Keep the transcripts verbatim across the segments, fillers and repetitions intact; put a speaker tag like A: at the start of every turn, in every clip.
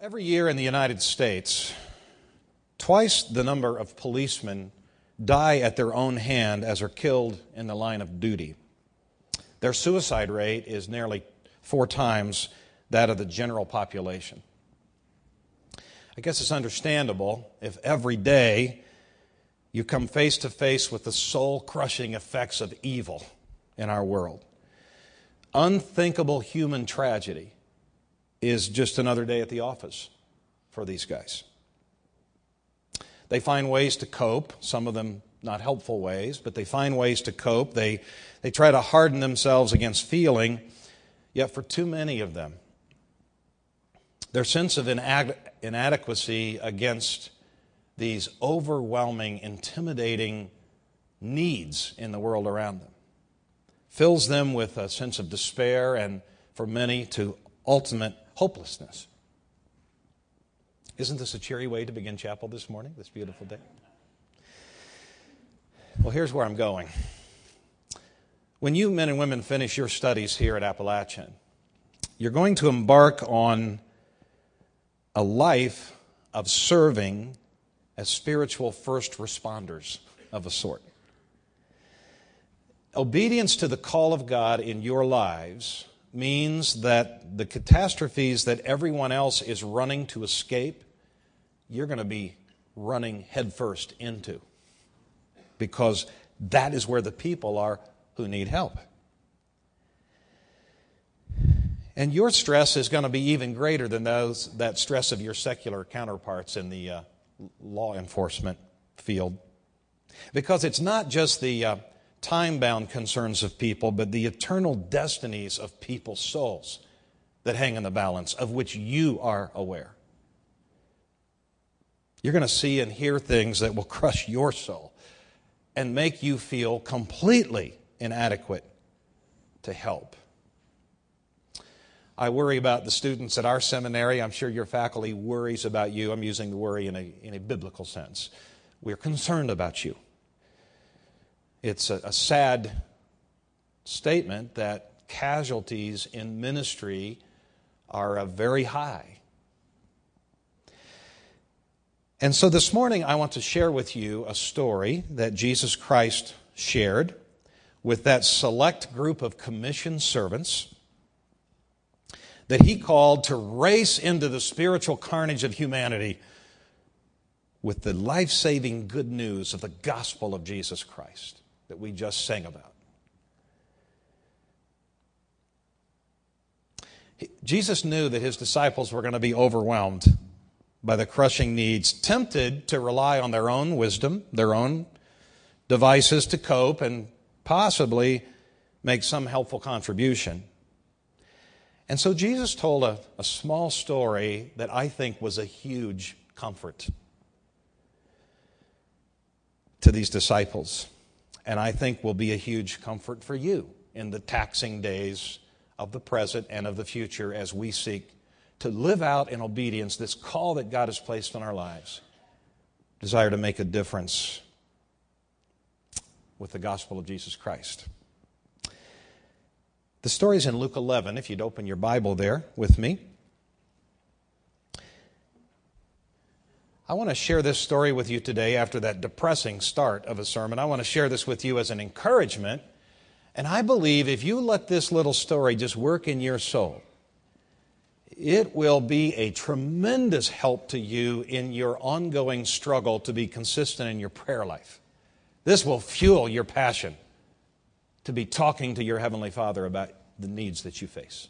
A: Every year in the United States, twice the number of policemen die at their own hand as are killed in the line of duty. Their suicide rate is nearly four times that of the general population. I guess it's understandable if every day you come face to face with the soul-crushing effects of evil in our world. Unthinkable human tragedy is just another day at the office for these guys. They find ways to cope, some of them not helpful ways, but they find ways to cope. They, they try to harden themselves against feeling, yet for too many of them, their sense of inad- inadequacy against these overwhelming, intimidating needs in the world around them fills them with a sense of despair and, for many, to ultimate hopelessness. Isn't this a cheery way to begin chapel this morning, this beautiful day? Well, here's where I'm going. When you men and women finish your studies here at Appalachian, you're going to embark on a life of serving as spiritual first responders of a sort. Obedience to the call of God in your lives means that the catastrophes that everyone else is running to escape, you're going to be running headfirst into, because that is where the people are who need help. And your stress is going to be even greater than those that stress of your secular counterparts in the uh, law enforcement field, because it's not just the uh, time-bound concerns of people, but the eternal destinies of people's souls that hang in the balance, of which you are aware. You're going to see and hear things that will crush your soul and make you feel completely inadequate to help. I worry about the students at our seminary. I'm sure your faculty worries about you. I'm using the worry in a, in a biblical sense. We're concerned about you. It's a, a sad statement that casualties in ministry are uh, very high. And so this morning I want to share with you a story that Jesus Christ shared with that select group of commissioned servants that he called to race into the spiritual carnage of humanity with the life-saving good news of the gospel of Jesus Christ that we just sang about. Jesus knew that his disciples were going to be overwhelmed by the crushing needs, tempted to rely on their own wisdom, their own devices to cope, and possibly make some helpful contribution. And so Jesus told a, a small story that I think was a huge comfort to these disciples, and I think will be a huge comfort for you in the taxing days of the present and of the future as we seek to live out in obedience this call that God has placed on our lives, desire to make a difference with the gospel of Jesus Christ. The story is in Luke eleven, if you'd open your Bible there with me. I want to share this story with you today after that depressing start of a sermon. I want to share this with you as an encouragement. And I believe if you let this little story just work in your soul, it will be a tremendous help to you in your ongoing struggle to be consistent in your prayer life. This will fuel your passion to be talking to your Heavenly Father about the needs that you face.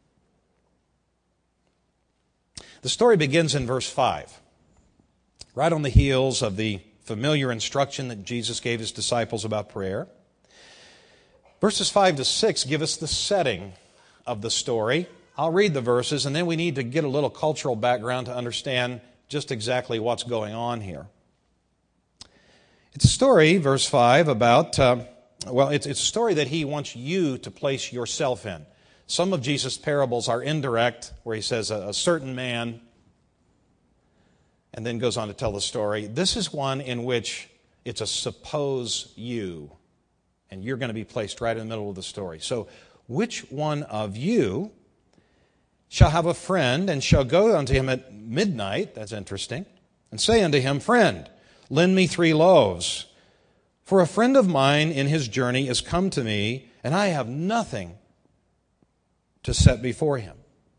A: The story begins in verse five, right on the heels of the familiar instruction that Jesus gave his disciples about prayer. Verses five to six give us the setting of the story. I'll read the verses, and then we need to get a little cultural background to understand just exactly what's going on here. It's a story, verse five, about, uh, well, it's, it's a story that he wants you to place yourself in. Some of Jesus' parables are indirect, where he says a, a certain man, and then goes on to tell the story. This is one in which it's a suppose you, and you're going to be placed right in the middle of the story. So, which one of you, shall have a friend, and shall go unto him at midnight, that's interesting, and say unto him, Friend, lend me three loaves, for a friend of mine in his journey is come to me, and I have nothing to set before him.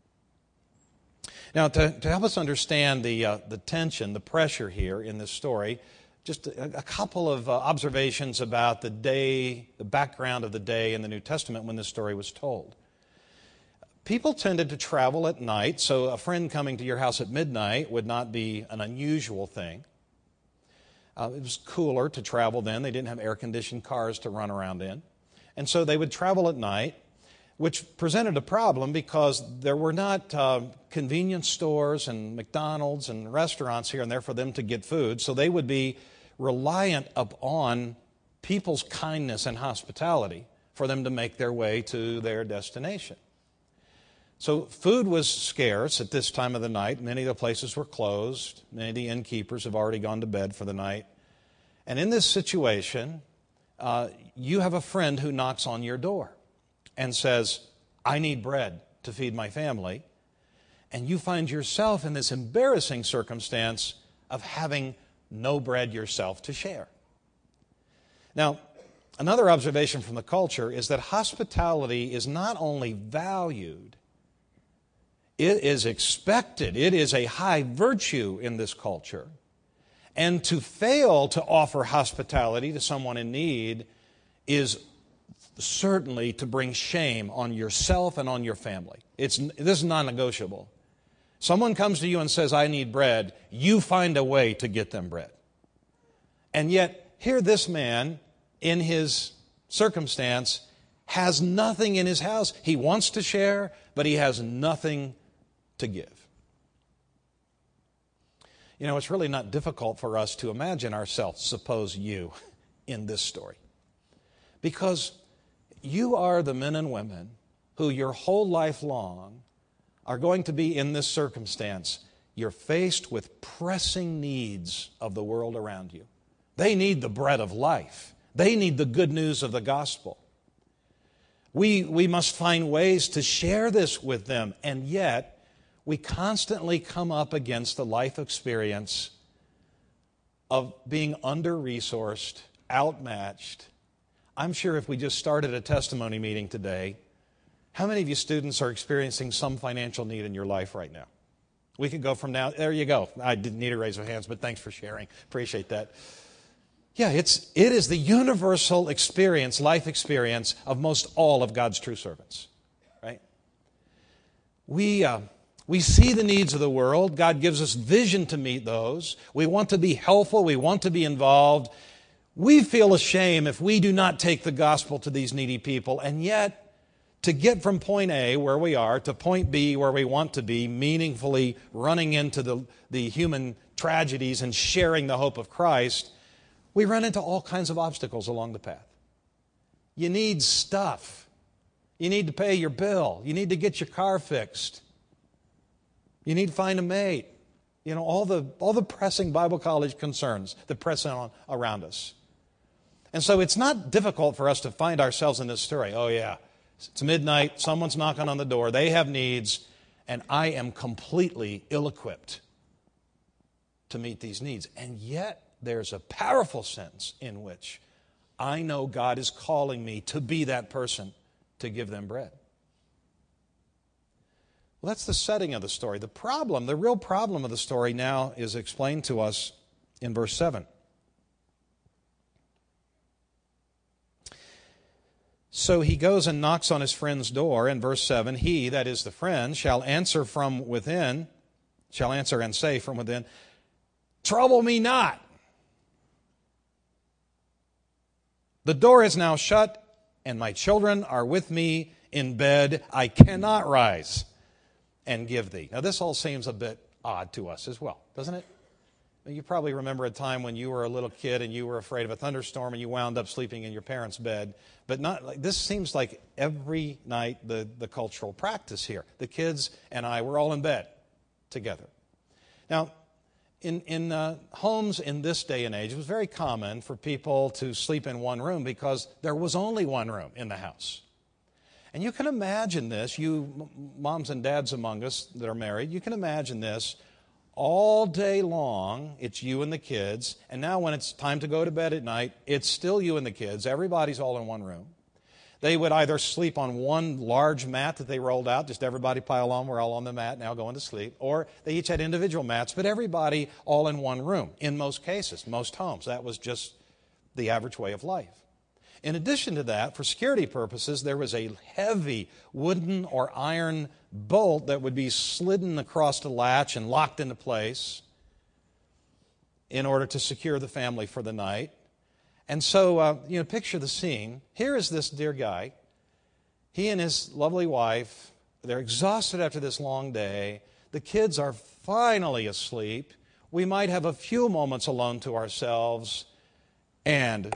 A: Now, to, to help us understand the, uh, the tension, the pressure here in this story, just a, a couple of uh, observations about the day, the background of the day in the New Testament when this story was told. People tended to travel at night, so a friend coming to your house at midnight would not be an unusual thing. Uh, it was cooler to travel then. They didn't have air-conditioned cars to run around in. And so they would travel at night, which presented a problem because there were not uh, convenience stores and McDonald's and restaurants here and there for them to get food. So they would be reliant upon people's kindness and hospitality for them to make their way to their destination. So food was scarce at this time of the night. Many of the places were closed. Many of the innkeepers have already gone to bed for the night. And in this situation, uh, you have a friend who knocks on your door and says, I need bread to feed my family. And you find yourself in this embarrassing circumstance of having no bread yourself to share. Now, another observation from the culture is that hospitality is not only valued, it is expected. It is a high virtue in this culture. And to fail to offer hospitality to someone in need is certainly to bring shame on yourself and on your family. It's, this is non-negotiable. Someone comes to you and says, I need bread, you find a way to get them bread. And yet, here this man, in his circumstance, has nothing in his house. He wants to share, but he has nothing to give. You know, it's really not difficult for us to imagine ourselves, suppose you, in this story. Because you are the men and women who your whole life long are going to be in this circumstance. You're faced with pressing needs of the world around you. They need the bread of life. They need the good news of the gospel. We, we must find ways to share this with them, and yet we constantly come up against the life experience of being under-resourced, outmatched. I'm sure if we just started a testimony meeting today, how many of you students are experiencing some financial need in your life right now? We could go from now, there you go. I didn't need a raise of hands, but thanks for sharing. Appreciate that. Yeah, it's, it is the universal experience, life experience of most all of God's true servants, right? We, uh, we see the needs of the world. God gives us vision to meet those. We want to be helpful. We want to be involved. We feel ashamed if we do not take the gospel to these needy people. And yet, to get from point A, where we are, to point B, where we want to be, meaningfully running into the, the human tragedies and sharing the hope of Christ, we run into all kinds of obstacles along the path. You need stuff. You need to pay your bill. You need to get your car fixed. You need to find a mate. You know, all the, all the pressing Bible college concerns that press on around us. And so it's not difficult for us to find ourselves in this story. Oh, yeah, it's midnight, someone's knocking on the door, they have needs, and I am completely ill-equipped to meet these needs. And yet, there's a powerful sense in which I know God is calling me to be that person to give them bread. Well, that's the setting of the story. The problem, the real problem of the story now is explained to us in verse seven. So he goes and knocks on his friend's door. In verse seven, he, that is the friend, shall answer from within, shall answer and say from within, trouble me not. The door is now shut, and my children are with me in bed. I cannot rise and give thee. Now, this all seems a bit odd to us as well, doesn't it? You probably remember a time when you were a little kid and you were afraid of a thunderstorm and you wound up sleeping in your parents' bed. But not like, this seems like every night the, the cultural practice here. The kids and I were all in bed together. Now, in, in uh, homes in this day and age, it was very common for people to sleep in one room because there was only one room in the house. And you can imagine this, you moms and dads among us that are married, you can imagine this. All day long, it's you and the kids. And now when it's time to go to bed at night, it's still you and the kids. Everybody's all in one room. They would either sleep on one large mat that they rolled out, just everybody pile on, we're all on the mat now going to sleep. Or they each had individual mats, but everybody all in one room, in most cases, most homes. That was just the average way of life. In addition to that, for security purposes, there was a heavy wooden or iron bolt that would be slidden across the latch and locked into place in order to secure the family for the night. And so, uh, you know, picture the scene. Here is this dear guy. He and his lovely wife, they're exhausted after this long day. The kids are finally asleep. We might have a few moments alone to ourselves. And,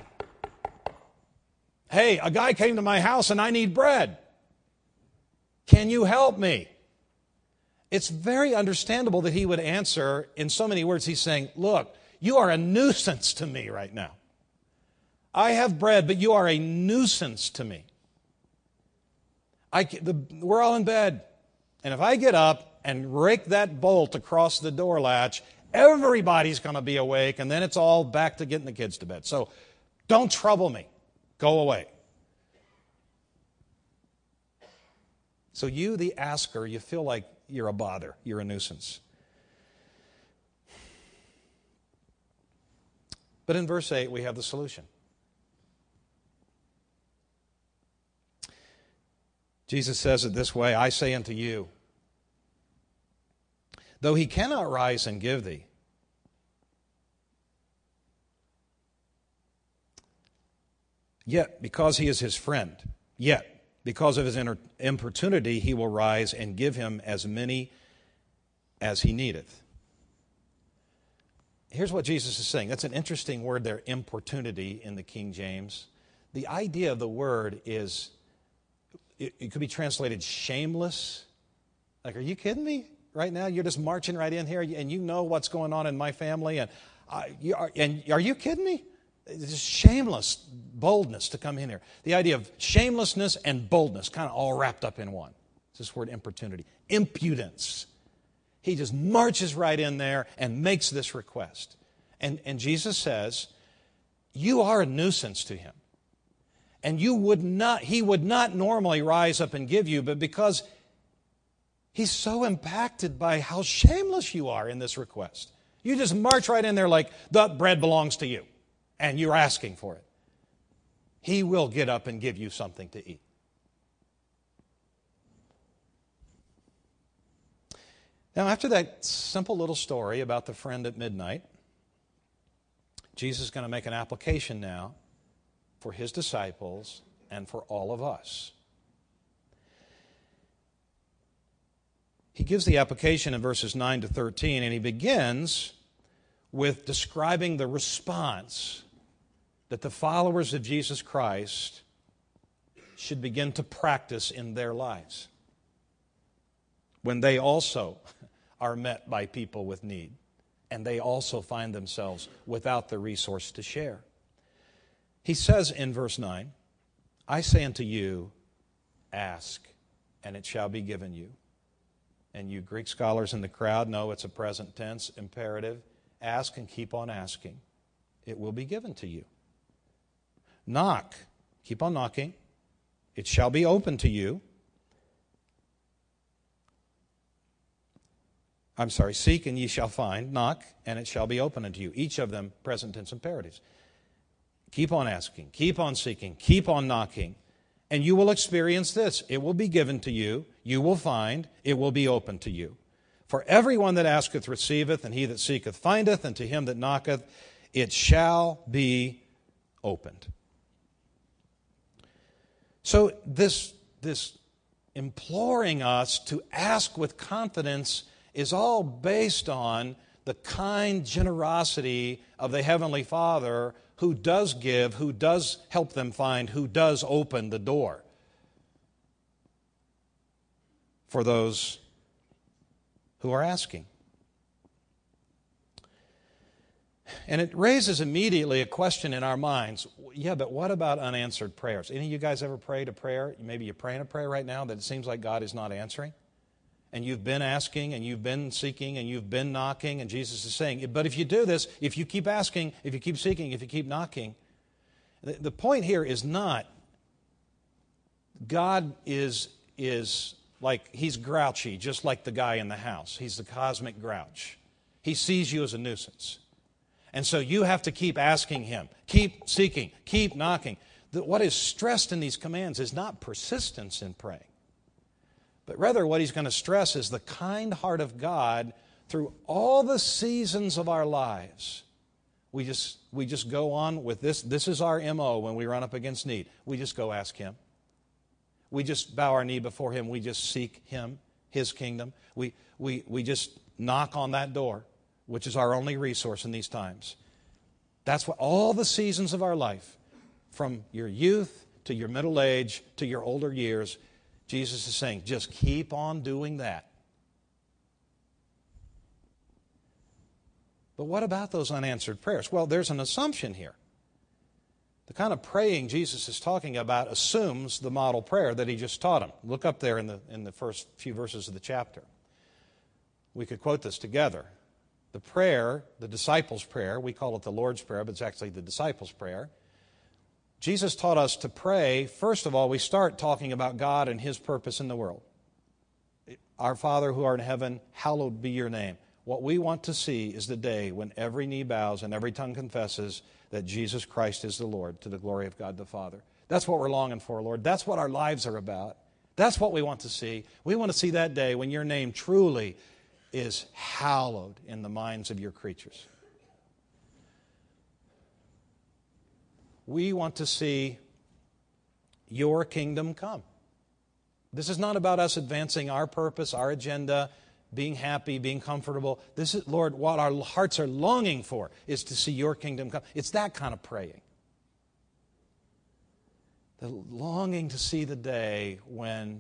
A: hey, a guy came to my house and I need bread. Can you help me? It's very understandable that he would answer in so many words. He's saying, look, you are a nuisance to me right now. I have bread, but you are a nuisance to me. I, the, we're all in bed. And if I get up and rake that bolt across the door latch, everybody's going to be awake, and then it's all back to getting the kids to bed. So don't trouble me. Go away. So you, the asker, you feel like you're a bother. You're a nuisance. But in verse eight, we have the solution. Jesus says it this way, I say unto you, though he cannot rise and give thee, yet because he is his friend, yet because of his importunity he will rise and give him as many as he needeth. Here's what Jesus is saying. That's an interesting word there, importunity in the King James. The idea of the word is, it, it could be translated shameless. Like, are you kidding me right now? You're just marching right in here and you know what's going on in my family. And, uh, you are, and are you kidding me? It's just shameless boldness to come in here. The idea of shamelessness and boldness kind of all wrapped up in one. It's this word importunity. Impudence. He just marches right in there and makes this request. And, and Jesus says, you are a nuisance to him. And you would not, he would not normally rise up and give you, but because he's so impacted by how shameless you are in this request, you just march right in there like the bread belongs to you and you're asking for it. He will get up and give you something to eat. Now, after that simple little story about the friend at midnight, Jesus is going to make an application now for his disciples and for all of us. He gives the application in verses nine to thirteen, and he begins with describing the response that the followers of Jesus Christ should begin to practice in their lives when they also are met by people with need and they also find themselves without the resource to share. He says in verse nine, I say unto you, ask, and it shall be given you. And you Greek scholars in the crowd know it's a present tense imperative. Ask and keep on asking. It will be given to you. Knock, keep on knocking. It shall be open to you. I'm sorry, seek and ye shall find. Knock, and it shall be open unto you. Each of them present tense imperatives. Keep on asking, keep on seeking, keep on knocking, and you will experience this. It will be given to you, you will find, it will be open to you. For everyone that asketh receiveth, and he that seeketh findeth, and to him that knocketh it shall be opened. So this, this imploring us to ask with confidence is all based on the kind generosity of the Heavenly Father who does give, who does help them find, who does open the door for those who are asking. And it raises immediately a question in our minds. Yeah, but what about unanswered prayers? Any of you guys ever prayed a prayer? Maybe you're praying a prayer right now that it seems like God is not answering. And you've been asking, and you've been seeking, and you've been knocking, and Jesus is saying, but if you do this, if you keep asking, if you keep seeking, if you keep knocking, the, the point here is not God is, is like, he's grouchy, just like the guy in the house. He's the cosmic grouch. He sees you as a nuisance. And so you have to keep asking him, keep seeking, keep knocking. The, what is stressed in these commands is not persistence in praying, but rather what he's going to stress is the kind heart of God through all the seasons of our lives. We just, we just go on with this. This is our M O when we run up against need. We just go ask him. We just bow our knee before him. We just seek him, his kingdom. We, we, we just knock on that door, which is our only resource in these times. That's what all the seasons of our life, from your youth to your middle age to your older years, Jesus is saying, just keep on doing that. But what about those unanswered prayers? Well, there's an assumption here. The kind of praying Jesus is talking about assumes the model prayer that he just taught him. Look up there in the, in the first few verses of the chapter. We could quote this together. The prayer, the disciples' prayer, we call it the Lord's Prayer, but it's actually the disciples' prayer. Jesus taught us to pray. First of all, we start talking about God and his purpose in the world. Our Father who art in heaven, hallowed be your name. What we want to see is the day when every knee bows and every tongue confesses that Jesus Christ is the Lord, to the glory of God the Father. That's what we're longing for, Lord. That's what our lives are about. That's what we want to see. We want to see that day when your name truly is hallowed in the minds of your creatures. We want to see your kingdom come. This is not about us advancing our purpose, our agenda, being happy, being comfortable. This is, Lord, what our hearts are longing for is to see your kingdom come. It's that kind of praying. The longing to see the day when,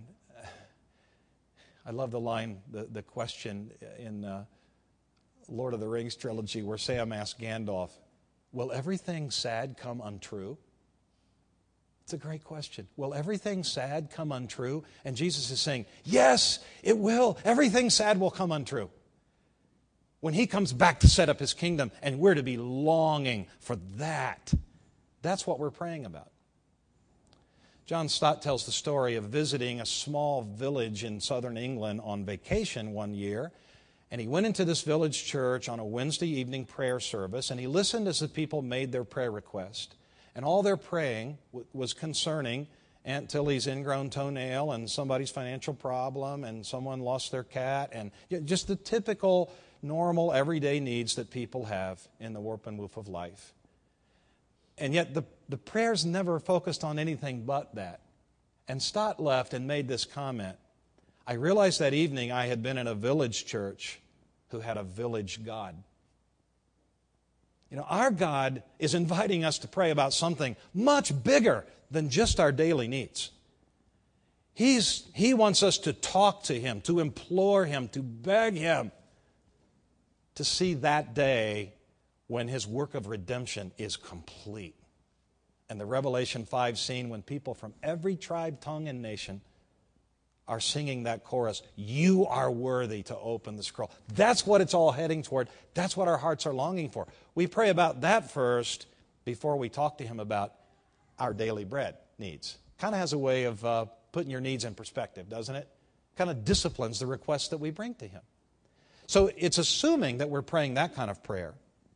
A: I love the line, the, the question in uh, Lord of the Rings trilogy where Sam asked Gandalf, will everything sad come untrue? It's a great question. Will everything sad come untrue? And Jesus is saying, yes, it will. Everything sad will come untrue. When he comes back to set up his kingdom, and we're to be longing for that. That's what we're praying about. John Stott tells the story of visiting a small village in southern England on vacation one year. And he went into this village church on a Wednesday evening prayer service, and he listened as the people made their prayer request. And all their praying was concerning Aunt Tilly's ingrown toenail and somebody's financial problem and someone lost their cat and just the typical, normal, everyday needs that people have in the warp and woof of life. And yet the, the prayers never focused on anything but that. And Stott left and made this comment. I realized that evening I had been in a village church who had a village God. You know, our God is inviting us to pray about something much bigger than just our daily needs. He's, he wants us to talk to him, to implore him, to beg him to see that day when his work of redemption is complete. And the Revelation five scene when people from every tribe, tongue, and nation are singing that chorus, you are worthy to open the scroll. That's what it's all heading toward. That's what our hearts are longing for. We pray about that first before we talk to him about our daily bread needs. Kind of has a way of uh, putting your needs in perspective, doesn't it? Kind of disciplines the requests that we bring to him. So it's assuming that we're praying that kind of prayer.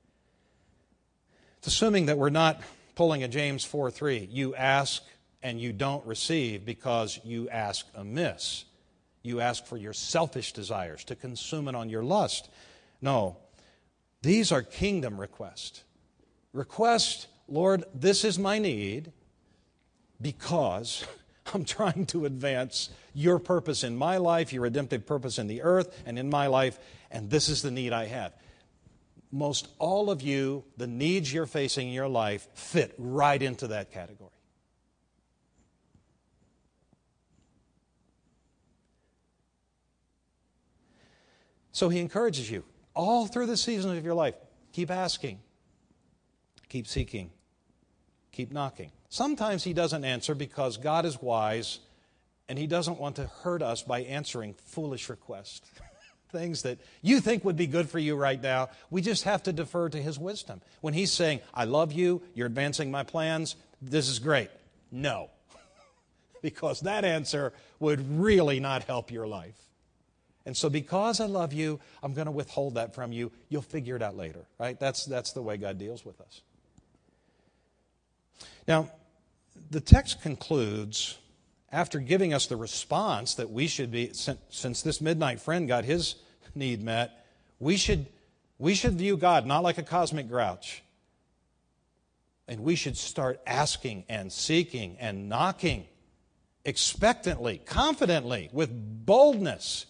A: It's assuming that we're not pulling a James four three. You ask and you don't receive because you ask amiss. You ask for your selfish desires, to consume it on your lust. No, these are kingdom requests. Request, Lord, this is my need because I'm trying to advance your purpose in my life, your redemptive purpose in the earth and in my life, and this is the need I have. Most all of you, the needs you're facing in your life fit right into that category. So he encourages you all through the season of your life. Keep asking. Keep seeking. Keep knocking. Sometimes He doesn't answer because God is wise and He doesn't want to hurt us by answering foolish requests. Things that you think would be good for you right now. We just have to defer to His wisdom. When He's saying, I love you, you're advancing my plans, this is great. No. Because that answer would really not help your life. And so because I love you, I'm going to withhold that from you. You'll figure it out later, right? That's, that's the way God deals with us. Now, the text concludes, after giving us the response that we should be, since this midnight friend got his need met, we should, we should view God not like a cosmic grouch. And we should start asking and seeking and knocking expectantly, confidently, with boldness.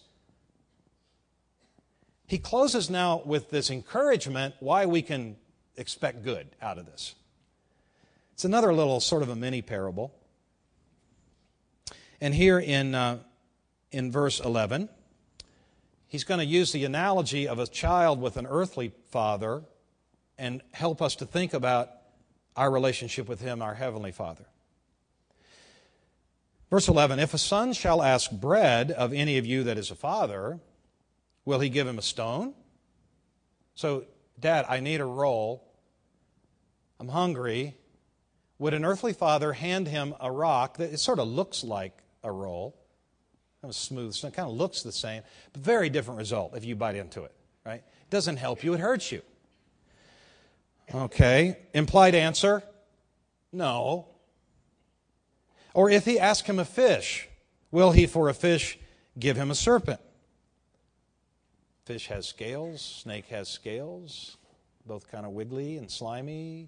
A: He closes now with this encouragement why we can expect good out of this. It's another little sort of a mini parable. And here in, uh, in verse eleven, he's going to use the analogy of a child with an earthly father and help us to think about our relationship with Him, our Heavenly Father. Verse eleven, if a son shall ask bread of any of you that is a father, will he give him a stone? So, Dad, I need a roll. I'm hungry. Would an earthly father hand him a rock that it sort of looks like a roll? Kind of smooth, so it kind of looks the same, but very different result if you bite into it, right? It doesn't help you, it hurts you. Okay, implied answer, no. Or if he asks him a fish, will he for a fish give him a serpent? Fish has scales, snake has scales, both kind of wiggly and slimy.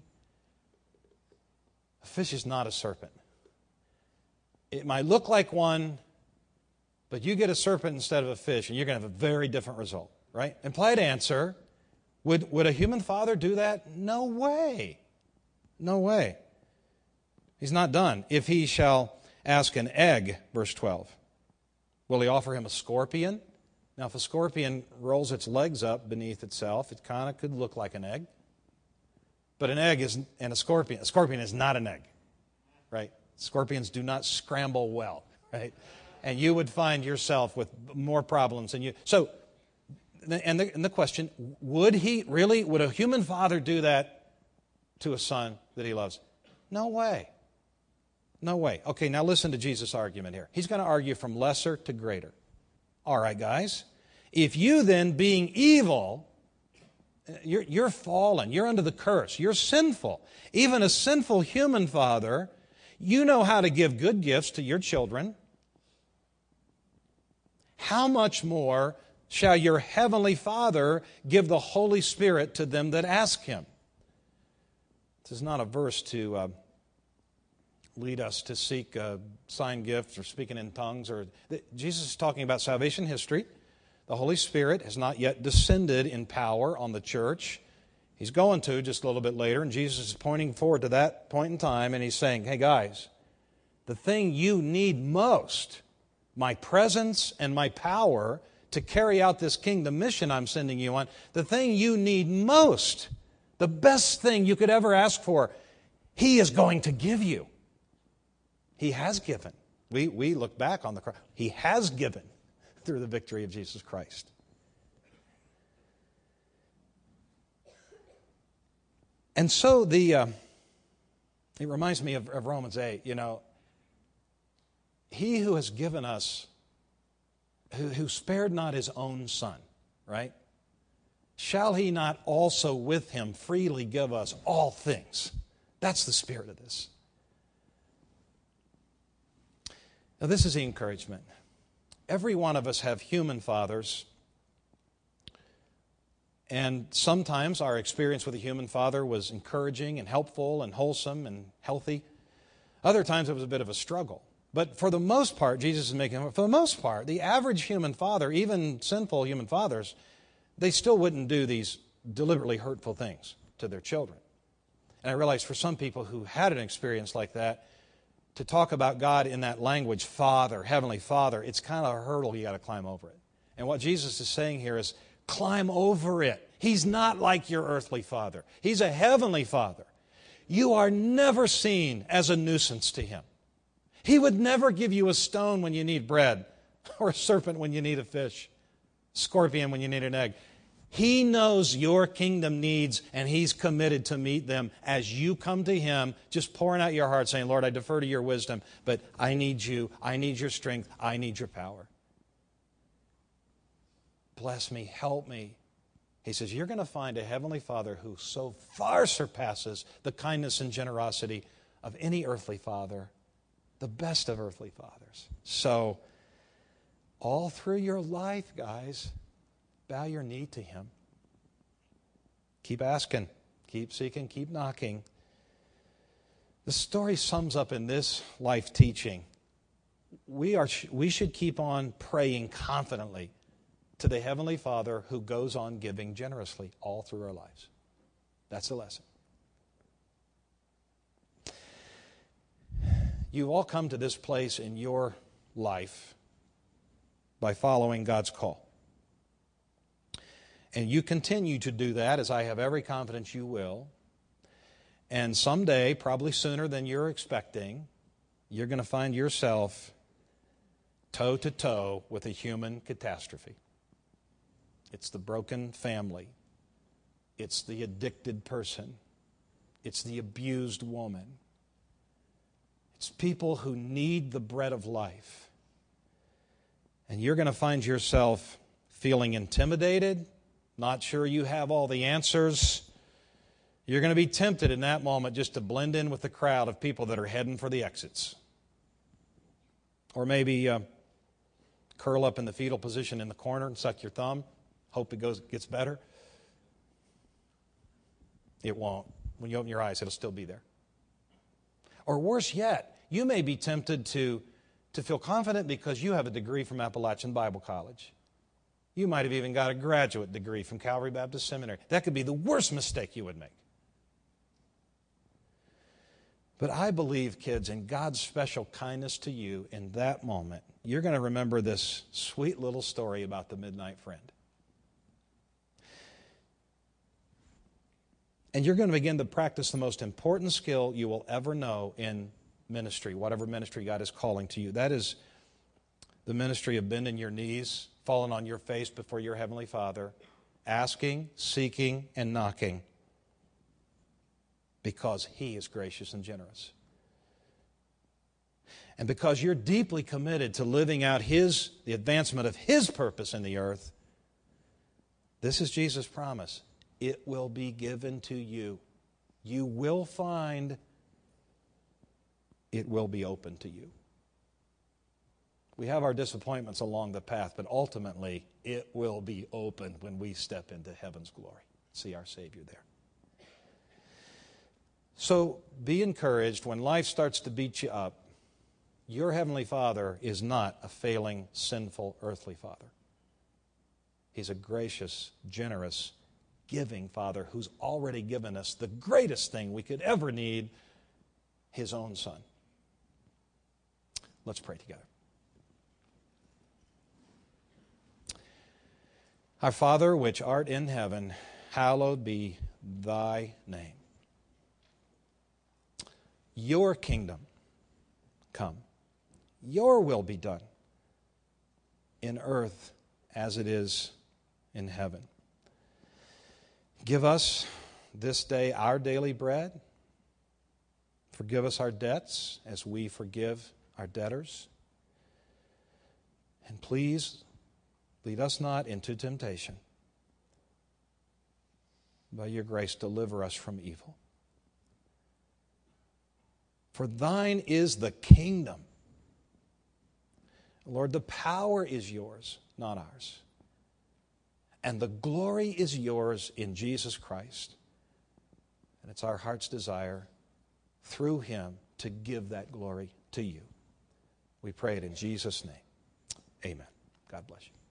A: A fish is not a serpent. It might look like one, but you get a serpent instead of a fish, and you're going to have a very different result, right? Implied answer, would, would a human father do that? No way. No way. He's not done. If he shall ask an egg, verse twelve, will he offer him a scorpion? Now, if a scorpion rolls its legs up beneath itself, it kind of could look like an egg. But an egg is, and a scorpion, a scorpion is not an egg, right? Scorpions do not scramble well, right? And you would find yourself with more problems than you. So, and the, and the question, would he really, would a human father do that to a son that he loves? No way. No way. Okay, now listen to Jesus' argument here. He's going to argue from lesser to greater. All right, guys. If you then, being evil, you're, you're fallen, you're under the curse, you're sinful. Even a sinful human father, you know how to give good gifts to your children. How much more shall your heavenly Father give the Holy Spirit to them that ask Him? This is not a verse to uh, lead us to seek uh, sign gifts or speaking in tongues. Or Jesus is talking about salvation history. The Holy Spirit has not yet descended in power on the church. He's going to just a little bit later, and Jesus is pointing forward to that point in time, and He's saying, hey guys, the thing you need most, my presence and my power to carry out this kingdom mission I'm sending you on, the thing you need most, the best thing you could ever ask for, He is going to give you. He has given. We, we look back on the cross. He has given through the victory of Jesus Christ. And so the uh, it reminds me of, of Romans eight, you know, He who has given us, who, who spared not His own Son, right? Shall He not also with Him freely give us all things? That's the spirit of this. Now, this is the encouragement. Every one of us have human fathers, and sometimes our experience with a human father was encouraging and helpful and wholesome and healthy. Other times it was a bit of a struggle. But for the most part, Jesus is making, for the most part, the average human father, even sinful human fathers, they still wouldn't do these deliberately hurtful things to their children. And I realize for some people who had an experience like that, to talk about God in that language, Father, Heavenly Father, it's kind of a hurdle you got to climb over it. And what Jesus is saying here is, climb over it. He's not like your earthly father. He's a heavenly Father. you are never seen as a nuisance to Him. He would never give you a stone when you need bread, or a serpent when you need a fish, scorpion when you need an egg. He knows your kingdom needs, and He's committed to meet them as you come to Him, just pouring out your heart, saying, Lord, I defer to your wisdom, but I need you, I need your strength, I need your power. Bless me, help me. He says, you're going to find a Heavenly Father who so far surpasses the kindness and generosity of any earthly father, the best of earthly fathers. So, all through your life, guys, bow your knee to Him. Keep asking, keep seeking, keep knocking. The story sums up in this life teaching. We are, we should keep on praying confidently to the Heavenly Father who goes on giving generously all through our lives. That's the lesson. You've all come to this place in your life by following God's call. And you continue to do that, as I have every confidence you will. And someday, probably sooner than you're expecting, you're going to find yourself toe to toe with a human catastrophe. It's the broken family. It's the addicted person. It's the abused woman. It's people who need the bread of life. And you're going to find yourself feeling intimidated, not sure you have all the answers. You're going to be tempted in that moment just to blend in with the crowd of people that are heading for the exits. Or maybe uh, curl up in the fetal position in the corner and suck your thumb. Hope it goes gets better. It won't. When you open your eyes, it'll still be there. Or worse yet, you may be tempted to, to feel confident because you have a degree from Appalachian Bible College. You might have even got a graduate degree from Calvary Baptist Seminary. That could be the worst mistake you would make. But I believe, kids, in God's special kindness to you in that moment, you're going to remember this sweet little story about the midnight friend. And you're going to begin to practice the most important skill you will ever know in ministry, whatever ministry God is calling to you. That is the ministry of bending your knees, falling on your face before your Heavenly Father, asking, seeking, and knocking, because He is gracious and generous. And because you're deeply committed to living out His, the advancement of His purpose in the earth, this is Jesus' promise. It will be given to you. You will find it will be open to you. We have our disappointments along the path, but ultimately it will be open when we step into heaven's glory, see our Savior there. So be encouraged when life starts to beat you up. Your Heavenly Father is not a failing, sinful, earthly Father. He's a gracious, generous, giving Father who's already given us the greatest thing we could ever need, His own Son. Let's pray together. Our Father, which art in heaven, hallowed be Thy name. Your kingdom come. Your will be done in earth as it is in heaven. Give us this day our daily bread. Forgive us our debts as we forgive our debtors. And please lead us not into temptation. By your grace, deliver us from evil. For thine is the kingdom. Lord, the power is yours, not ours. And the glory is yours in Jesus Christ. And it's our heart's desire through Him to give that glory to you. We pray it in Jesus' name. Amen. God bless you.